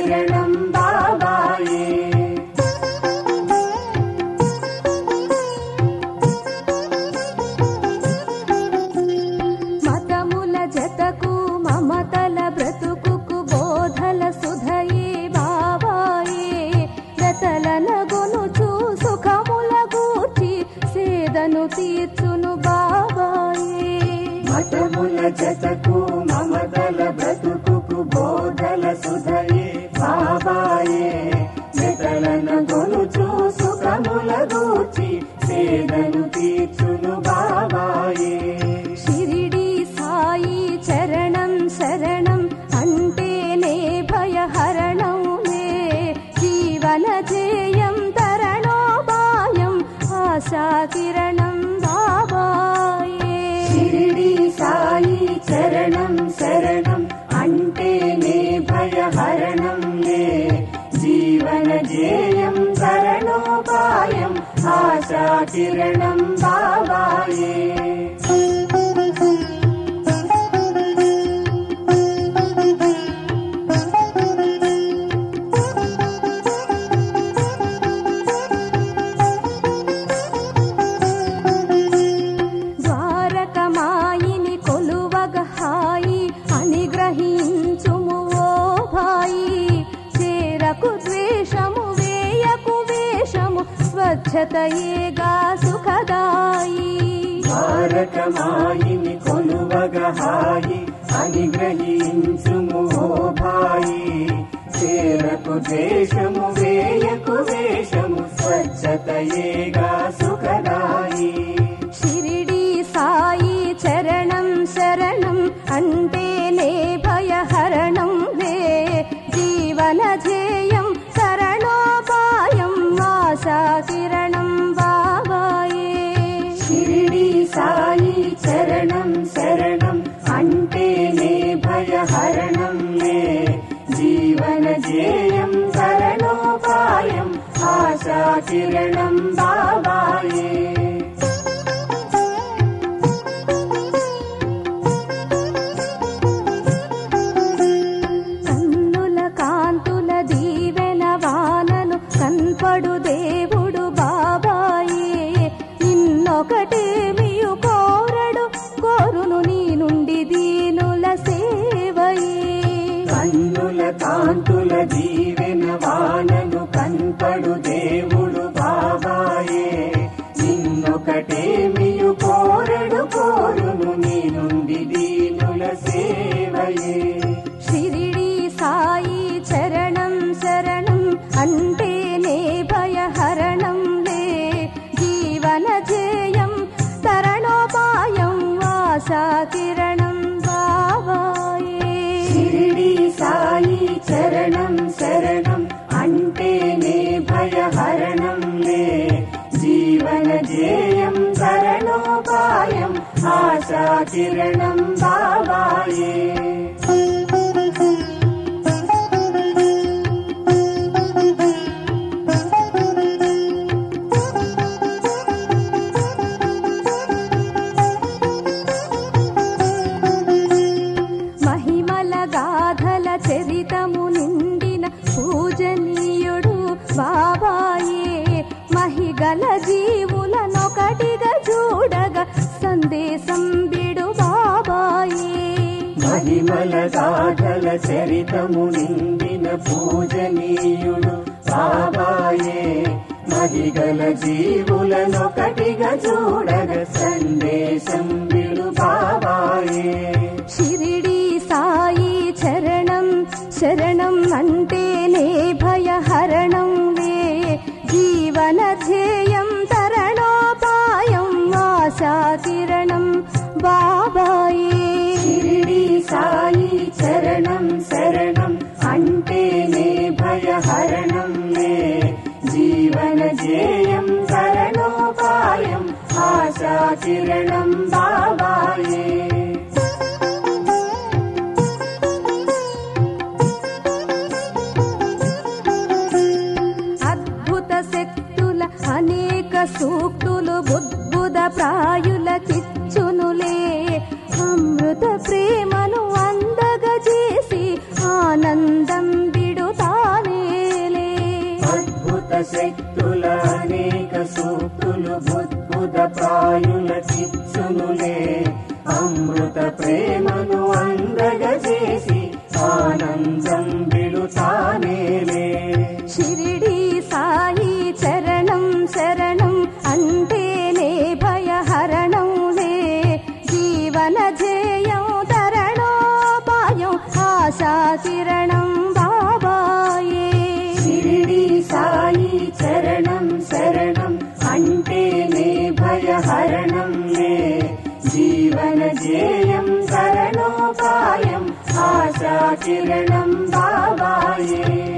కిరణం బాబాయే. మతముల జతకు మమతల బ్రతుకుకు బోధల సుధయే బాబాయే. గతలన గొనుచు సుఖముల గూర్చి సేదను తీర్చును బాబాయే. మతముల జతకు మమతల బ్రతుకుకు బోధల సుధయే బాబాయే. గతలన గొనుచు సుఖముల గూర్చి సేదను తీర్చును బాబాయే. షిరిడి సాయి చరణం శరణం అంటేనే భయహరణంలే. జీవన జేయం తరణోపాయం ఆశా కిరణం బాబాయే. షిరిడి సాయి చరణం శరణం అంటేనే భయహరణంలే. జీవన జేయం తరణోపాయం ఆశా కిరణం బాబాయే. ద్వారకమాయిని కొలువగ హాయి అనుగ్రహించుము ఓ భాయి. చేరకు ద్వేషము వేయకు వేషము స్వచ్ఛతయేగా సుఖదాయి. ద్వారకమాయిని కొలువగ హాయి అనుగ్రహించుము ఓ భాయి. చేరకు ద్వేషము వేయకు వేషము స్వచ్ఛతయేగా సుఖదాయి. షిరిడి సాయి చరణం శరణం అంటేనే భయహరణంలే. జీవన ధ్యేయం శరణోపాయం ఆశా కిరణం బాబాయే. షిరిడి సాయి చరణం శరణం అంటేనే భయహరణంలే. జీవన ధ్యేయం శరణోపాయం ఆశా కిరణం బాబాయే. కన్నుల కాంతుల దీవెన వానను కన్పడు దేవుడు బాబాయే. నిన్నొకటేమియు కోరడు కోరును నీ నుండి దీనుల సేవయే. కన్నుల కాంతుల దీవెన వానను కన్పడు దేవుడు బాబాయే. నిన్నొకటేమియు కోరడు కోరును నీ నుండి దీనుల సేవయే. షిరిడి సాయి చరణం శరణం అంటేనే భయహరణంలే. జీవన ధ్యేయం తరణోపాయం ఆశా కిరణం బాబాయే. షిరిడి సాయి చరణం శరణం అంటేనే భయహరణంలే. జీవన ధ్యేయం శరణోపాయం ఆశా కిరణం బాబాయే. మహిమల గాథల చరితము నిండిన పూజనీయుడు బాబాయే. మహిగల జీవులనొకటిగా చూడగా సందేశం బిడు బాబాయే. మహిమల గాథల చరితము నిండిన పూజనీయుడు బాబాయే. మహిగల జీవులనొకటిగా చూడగ సందేశం విడు బాబాయే. షిరిడి సాయి చరణం శరణం అంటేనే భయహరణంలే. జీవన ధ్యేయం తరణోపాయం ఆశా కిరణం బాబాయే. షిరిడి సాయి చరణం శరణం అంటేనే భయహరణంలే. జీవన ధ్యేయం శరణోపాయం ఆశా కిరణం బాబాయే. అద్భుత శక్తుల అనేక సూక్తులు బుద్బుద ప్రాయులకిచ్చునులే. అమృత ప్రేమను అందగజేసి ఆనందం విడుతా శక్తుల అనేక సూక్తులు బుద్బుద ప్రాయుల చిచ్చునులే అమృత ప్రేమను అందగజేసి ఆనందం విడుతానేలే షిరిడి సాయి చరణం శరణం అంటేనే భయహరణంలే జీవన ధ్యేయం తరణోపాయం ఆశా కిరణం బాబాయే షిరిడి సాయి చరణం శరణం అంటేనే భయహరణంలే జీవన ధ్యేయం తరణోపాయం ఆశా కిరణం బాబాయే